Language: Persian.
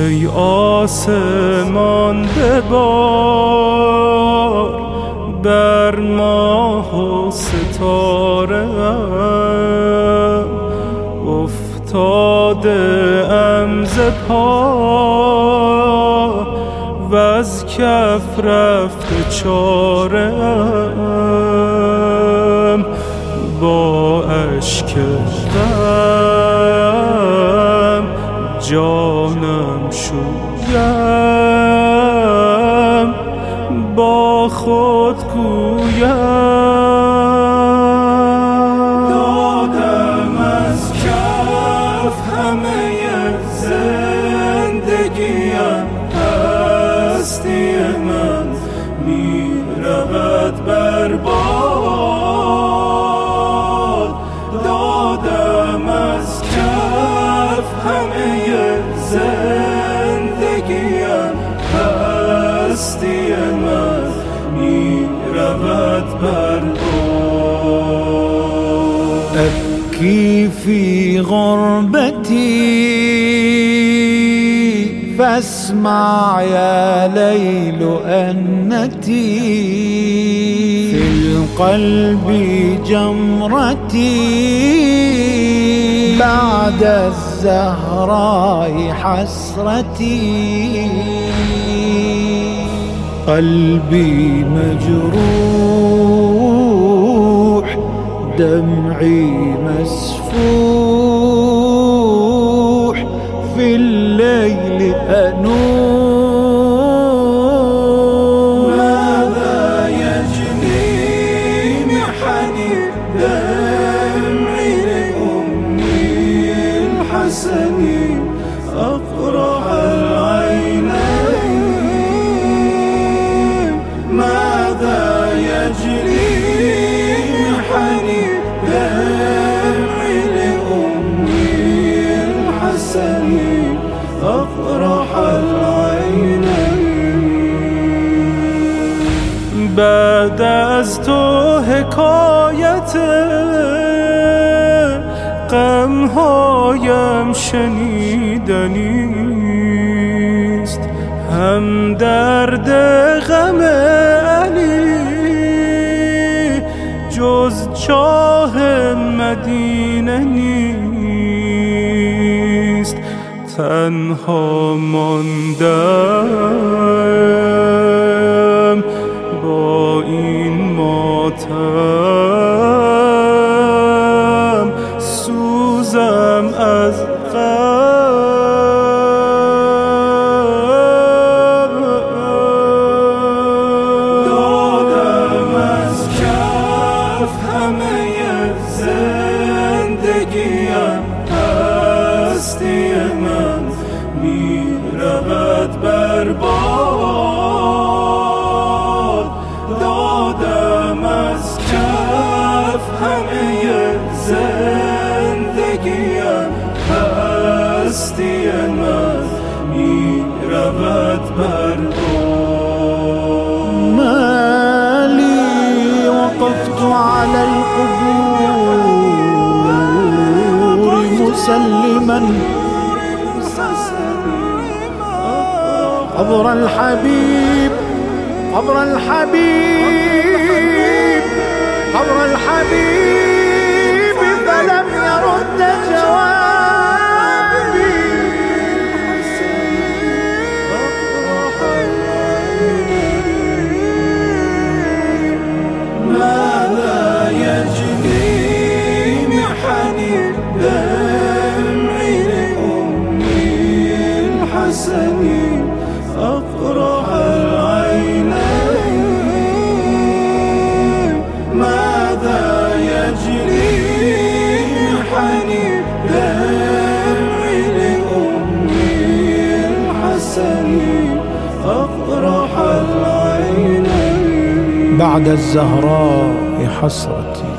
ای آسمان ببار بر ماه و ستاره ام، افتاده ام ز پا وز کف رفته چاره ام، با اشک غم جانم شویم، با خود گویم دادم از کف همه زندگیم، هستی من می رود بر باد. دادم از کف همه زندگیم، هستی من می رود بر باد. أبكي في غربتي فاسمع يا ليل أنتي، في القلب جمرتي بعد الزهراء حسرتي. قلبي مجروح دمعي مسفوح، في الليل أنوح. ماذا يجني محني دمعي لأمي الحسن، أقرع العينين. ماذا يجري محني دمعي لأمي الحسن، أقرح العينين. بعد از تو حکایت غمهایم شنیدنیست، هم درد غم علی جز چاه مدینه نیست. تنها ماندم با این ماتم، سوزم از غم. دادم از کف همه زندگیم، هستی من می رود بر باد. دادم از کف همه زندگیم، هستی من می رود بر باد. ما لي وقفت على القبور مسلما قبر الحبيب، قبر الحبيب، قبر الحبيب، فلم يرد جوابي. ماذا يجني محني دمعي لأمي الحسن، أقرح العينين. ماذا يجري محني دمعي لأمي الحسن، أقرح العينين. بعد الزهراء حسرتي.